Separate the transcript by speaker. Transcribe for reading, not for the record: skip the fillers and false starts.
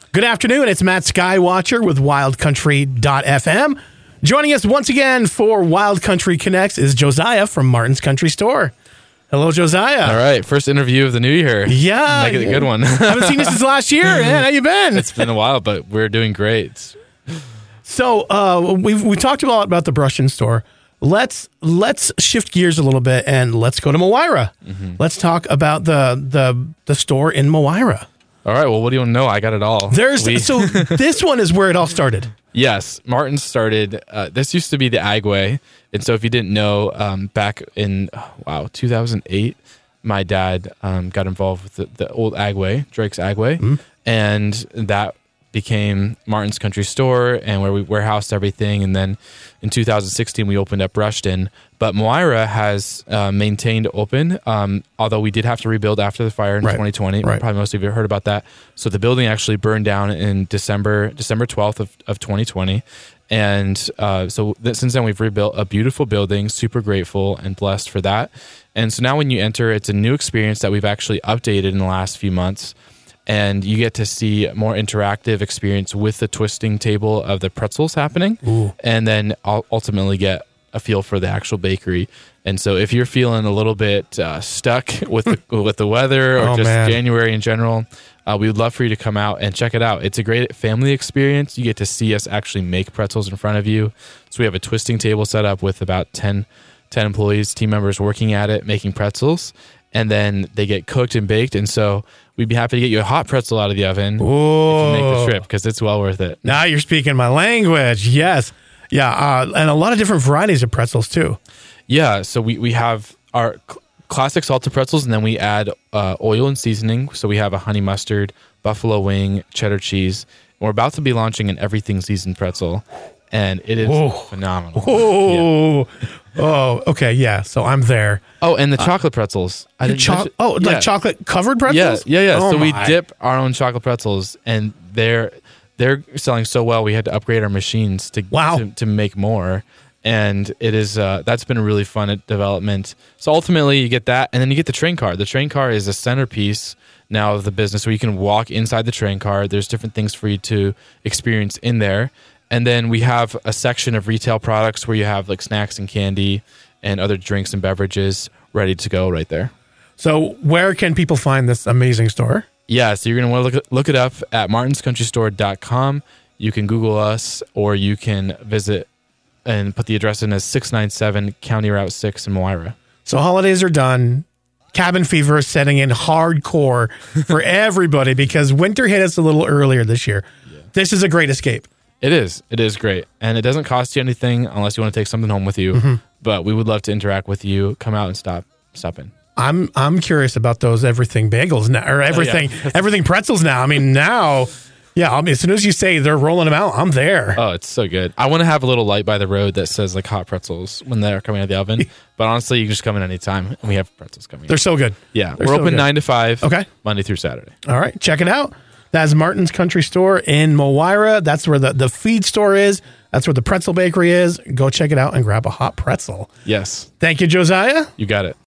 Speaker 1: Good afternoon. It's Matt Skywatcher with WildCountry.fm. Joining us once again for Wild Country Connects is Josiah from Martin's Country Store. Hello, Josiah.
Speaker 2: All right, first interview of the new year.
Speaker 1: Yeah.
Speaker 2: Make it a good one.
Speaker 1: Haven't seen you since last year, man. How you been?
Speaker 2: It's been a while, but we're doing great.
Speaker 1: So we talked a lot about the brush-in store. Let's shift gears a little bit and let's go to Moira. Mm-hmm. Let's talk about the store in Moira.
Speaker 2: All right, well, what do you want to know? I got it all.
Speaker 1: So this one is where it all started.
Speaker 2: Yes, Martin started, this used to be the Agway. And so if you didn't know, back in, 2008, my dad got involved with the old Agway, Drake's Agway. Mm-hmm. And that became Martin's Country Store and where we warehoused everything. And then in 2016, we opened up Rushton. But Moira has maintained open, although we did have to rebuild after the fire in 2020. Right. Probably most of you have heard about that. So the building actually burned down in December 12th of 2020. And since then, we've rebuilt a beautiful building, super grateful and blessed for that. And so now when you enter, it's a new experience that we've actually updated in the last few months. And you get to see a more interactive experience with the twisting table of the pretzels happening. Ooh. And then ultimately get a feel for the actual bakery. And so if you're feeling a little bit stuck with the weather or January in general, we would love for you to come out and check it out. It's a great family experience. You get to see us actually make pretzels in front of you. So we have a twisting table set up with about 10 employees, team members working at it, making pretzels. And then they get cooked and baked. And so we'd be happy to get you a hot pretzel out of the oven if you make the trip, because it's well worth it.
Speaker 1: Now you're speaking my language. Yes. Yeah. And a lot of different varieties of pretzels, too. Yeah.
Speaker 2: So we have our classic salted pretzels, and then we add oil and seasoning. So we have a honey mustard, buffalo wing, cheddar cheese. And we're about to be launching an everything seasoned pretzel. And it is phenomenal.
Speaker 1: Oh, okay, yeah. So I'm there.
Speaker 2: Oh, and the chocolate pretzels.
Speaker 1: Like chocolate covered pretzels?
Speaker 2: Yeah. Oh, so we dip our own chocolate pretzels, and they're selling so well. We had to upgrade our machines to make more, and it is that's been a really fun development. So ultimately, you get that, and then you get the train car. The train car is a centerpiece now of the business, where you can walk inside the train car. There's different things for you to experience in there. And then we have a section of retail products where you have like snacks and candy and other drinks and beverages ready to go right there.
Speaker 1: So where can people find this amazing store?
Speaker 2: Yeah, so you're going to want to look it up at martinscountrystore.com. You can Google us, or you can visit and put the address in as 697 County Route 6 in Moira.
Speaker 1: So holidays are done. Cabin fever is setting in hardcore for everybody because winter hit us a little earlier this year. Yeah. This is a great escape.
Speaker 2: It is. It is great. And it doesn't cost you anything unless you want to take something home with you. Mm-hmm. But we would love to interact with you. Come out and stop in.
Speaker 1: I'm curious about those everything bagels now, or everything pretzels now. I mean, now, as soon as you say they're rolling them out, I'm there.
Speaker 2: Oh, it's so good. I want to have a little light by the road that says like hot pretzels when they're coming out of the oven. But honestly, you can just come in anytime, and we have pretzels coming.
Speaker 1: They're so good.
Speaker 2: Yeah, we're open 9 to 5.
Speaker 1: Okay,
Speaker 2: Monday through Saturday.
Speaker 1: All right, check it out. That's Martin's Country Store in Moira. That's where the feed store is. That's where the pretzel bakery is. Go check it out and grab a hot pretzel.
Speaker 2: Yes.
Speaker 1: Thank you, Josiah.
Speaker 2: You got it.